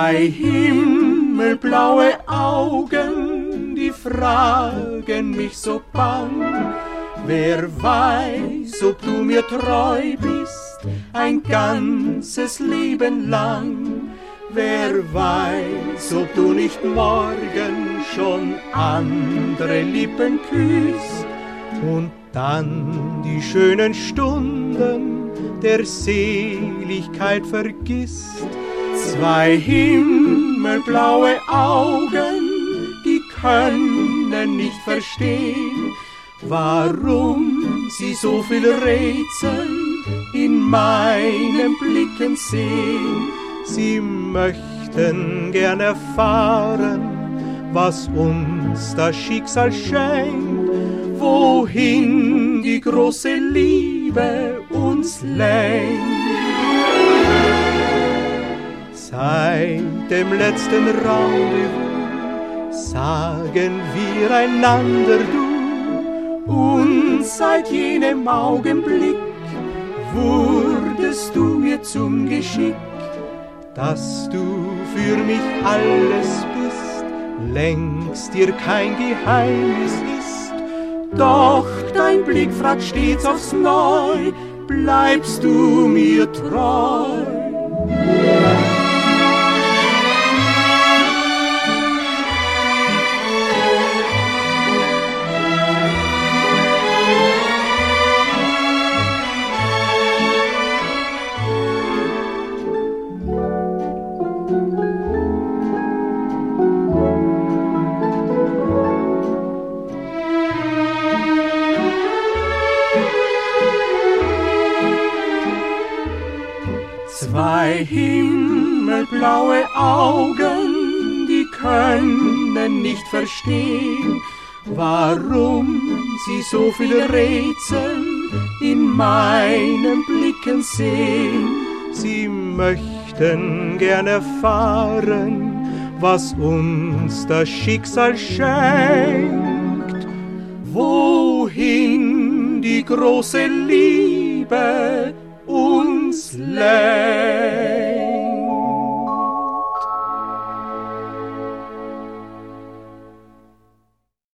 Zwei himmelblaue Augen, die fragen mich so bang, wer weiß, ob du mir treu bist, ein ganzes Leben lang. Wer weiß, ob du nicht morgen schon andere Lippen küsst und dann die schönen Stunden der Seligkeit vergisst. Zwei himmelblaue Augen, die können nicht verstehen, warum sie so viel Rätsel in meinen Blicken sehen. Sie möchten gern erfahren, was uns das Schicksal schenkt, wohin die große Liebe uns lenkt. Seit dem letzten Rendezvous sagen wir einander du, und seit jenem Augenblick wurdest du mir zum Geschick. Dass du für mich alles bist, längst dir kein Geheimnis ist. Doch dein Blick fragt stets aufs Neu, bleibst du mir treu? Zwei himmelblaue Augen, die können nicht verstehen, warum sie so viel Rätsel in meinen Blicken sehen. Sie möchten gern erfahren, was uns das Schicksal schenkt, wohin die große Liebe uns lenkt.